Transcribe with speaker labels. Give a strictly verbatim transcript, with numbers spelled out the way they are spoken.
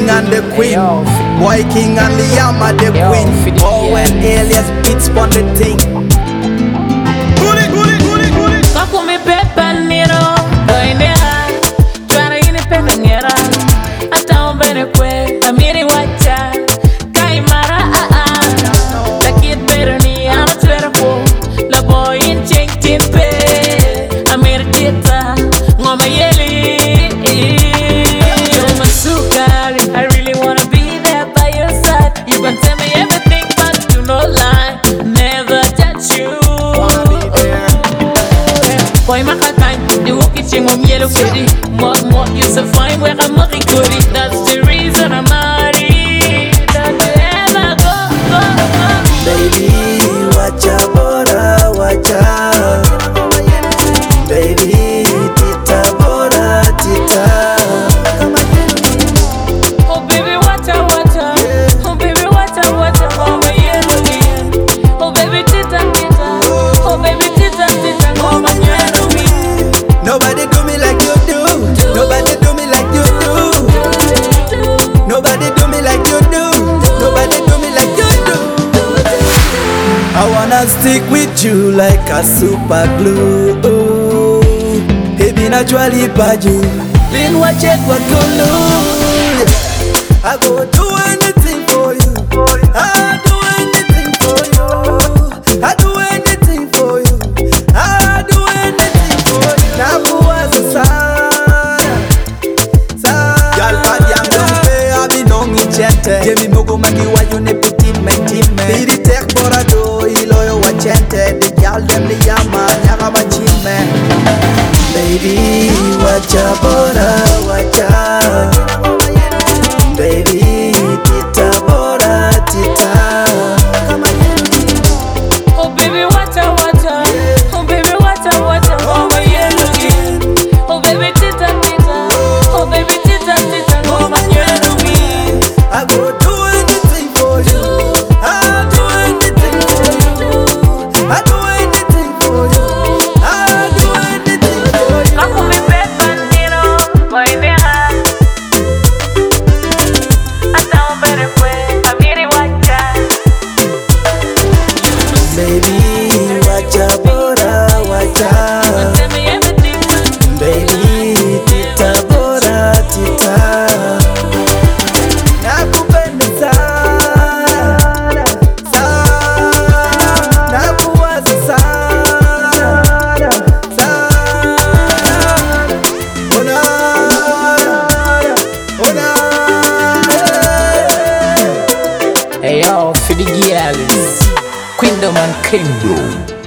Speaker 1: king and the queen. Boy king and Liama the queen. Owen alias beats on the thing. Guli guli guli guli.
Speaker 2: Kako mi pepa nero, boy nera. Tryna in the pepa nera. Ata umbene kwe, amiri wacha. Kai mara ah ah. The kid better ni ana twera po. La boy in cheng timpe. Amiri tita, ngoma yeli. You're my sukari, I really wanna be there by your side. You can tell me everything, but do not lie. Never touch you. Boy, my time, the walk is in on yellow kitty. More, more, you're so fine, where I'm not goody. That's the reason I'm married. Don't you ever go, go, go.
Speaker 1: Baby, wacha bora, wacha. Baby, tita bora, tita.
Speaker 2: Oh baby, water, water. Oh baby, water, water. Oh my yellow skin. Oh baby, tita, tita. Oh baby, tita, tita. Oh my yellow skin.
Speaker 1: Nobody do me like you do. Nobody do me like you do. Nobody do me like you do. Nobody do me like you do. I wanna stick with you like a super glue. Baby, naturally baju. Lean watch it what go lose. I go do anything for you. I do anything for you. I do anything for you. I do anything for you. Nakuwaza sana sana. Girl, bad young don't pay. I be no ngichete. Jemi mogo magiwa you ne puti mentime. Bidi tek bora do iloyo wachente. The girl them li yama nyaga machime. Baby, wacha bora wacha. Baby, tita bora tita.
Speaker 2: Oh baby, water, water. Oh baby, water, water. Oh my yellow skin. Oh baby, tita, tita. Oh baby, tita, tita. Oh my yellow skin.
Speaker 1: I go do anything for you. I do anything for you. I do anything for you. I do anything for you.
Speaker 2: Kako mi pepa nero, boy nera. Ata umbene kwe, amiri wacha.
Speaker 1: Baby, wacha bora wacha.
Speaker 2: Tell me everything, but
Speaker 1: Baby, tita bora tita. Nakupenda sana sana. Nakuwaza sana sana. Ona ona.
Speaker 2: hey yo, for the girls, Queendom and Kingdom.